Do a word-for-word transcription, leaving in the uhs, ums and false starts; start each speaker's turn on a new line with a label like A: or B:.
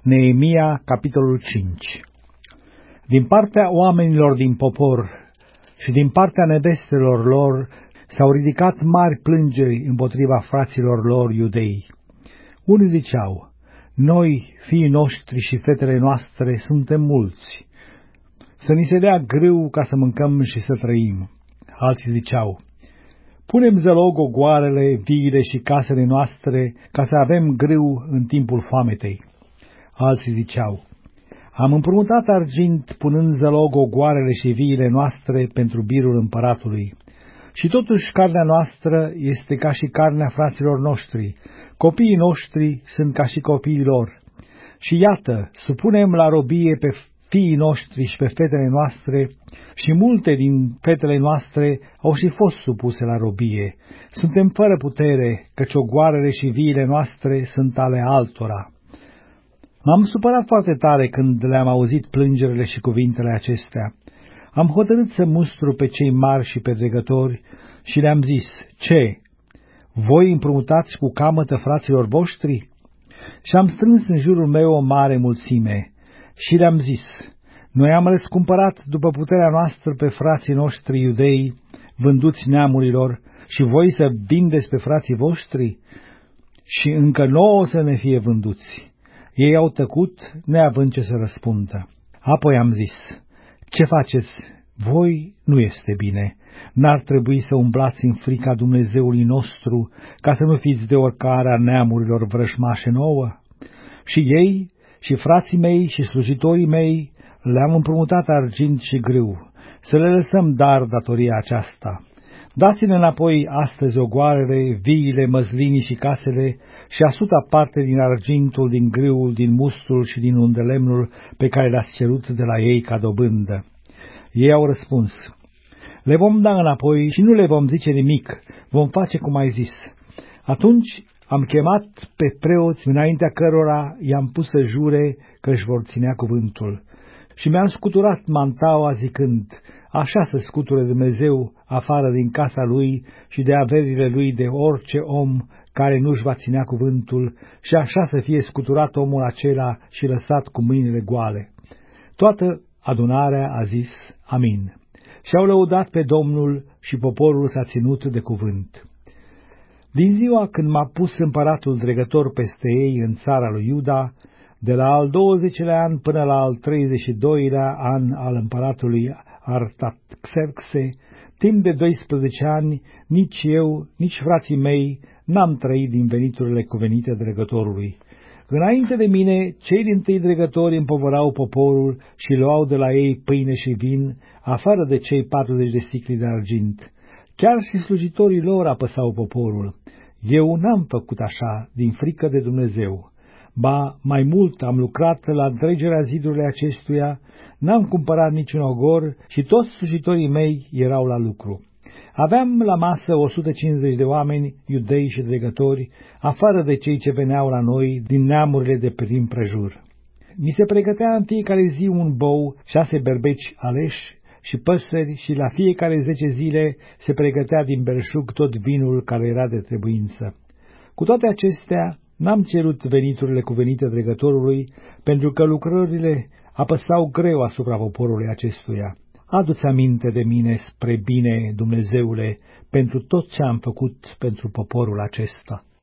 A: Neemia, capitolul cinci. Din partea oamenilor din popor și din partea nevestelor lor s-au ridicat mari plângeri împotriva fraților lor iudei. Unii ziceau: noi, fiii noștri și fetele noastre, suntem mulți, să ni se dea grâu ca să mâncăm și să trăim. Alții ziceau: punem zălog ogoarele, viile și casele noastre, ca să avem grâu în timpul foametei. Alții ziceau: am împrumutat argint punând zălog ogoarele și viile noastre pentru birul împăratului. Și totuși carnea noastră este ca și carnea fraților noștri, copiii noștri sunt ca și copiii lor. Și iată, supunem la robie pe fiii noștri și pe fetele noastre, și multe din fetele noastre au și fost supuse la robie. Suntem fără putere, căci ogoarele și viile noastre sunt ale altora. M-am supărat foarte tare când le-am auzit plângerile și cuvintele acestea. Am hotărât să mustru pe cei mari și pe dregători și le-am zis: ce? Voi împrumutați cu camătă fraților voștri? Și am strâns în jurul meu o mare mulțime și le-am zis: noi am răscumpărat după puterea noastră pe frații noștri iudei, vânduți neamurilor, și voi să vindeți pe frații voștri? Și încă nouă să ne fie vânduți. Ei au tăcut, neavând ce să răspundă. Apoi am zis: ce faceți voi nu este bine. N-ar trebui să umblați în frica Dumnezeului nostru, ca să nu fiți de oricarea neamurilor vrăjmașe nouă? Și ei, și frații mei, și slujitorii mei, le-am împrumutat argint și grâu, să le lăsăm dar datoria aceasta. Dați-ne înapoi astăzi ogoarele, viile, măslinii și casele și a suta parte din argintul, din grâul, din mustrul și din undelemnul pe care le-ați cerut de la ei ca dobândă. Ei au răspuns: le vom da înapoi și nu le vom zice nimic, vom face cum ai zis. Atunci am chemat pe preoți, înaintea cărora i-am pus să jure că își vor ținea cuvântul. Și mi-am scuturat mantaua zicând: așa să scuture Dumnezeu afară din casa lui și de averile lui de orice om care nu-și va ținea cuvântul, și așa să fie scuturat omul acela și lăsat cu mâinile goale. Toată adunarea a zis: amin. Și-au lăudat pe Domnul și poporul s-a ținut de cuvânt. Din ziua când m-a pus împăratul dregător peste ei în țara lui Iuda, de la al douăzecelea an până la al treizeci și doilea an al împăratului Artaxerxe, timp de doisprezece ani, nici eu, nici frații mei n-am trăit din veniturile cuvenite dregătorului. Înainte de mine, cei dintâi dregători împovărau poporul și luau de la ei pâine și vin, afară de cei patruzeci de sicli de argint. Chiar și slujitorii lor apăsau poporul. Eu n-am făcut așa din frică de Dumnezeu. Ba, mai mult, am lucrat la întregerea zidurilor acestuia, n-am cumpărat niciun ogor și toți slujitorii mei erau la lucru. Aveam la masă o sută cincizeci de oameni, iudei și dregători, afară de cei ce veneau la noi din neamurile de prin prejur. Mi se pregătea în fiecare zi un bou, șase berbeci aleși și păsări, și la fiecare zece zile se pregătea din belșug tot vinul care era de trebuință. Cu toate acestea, n-am cerut veniturile cuvenite dregătorului, pentru că lucrările apăsau greu asupra poporului acestuia. Adu-ți aminte de mine spre bine, Dumnezeule, pentru tot ce am făcut pentru poporul acesta.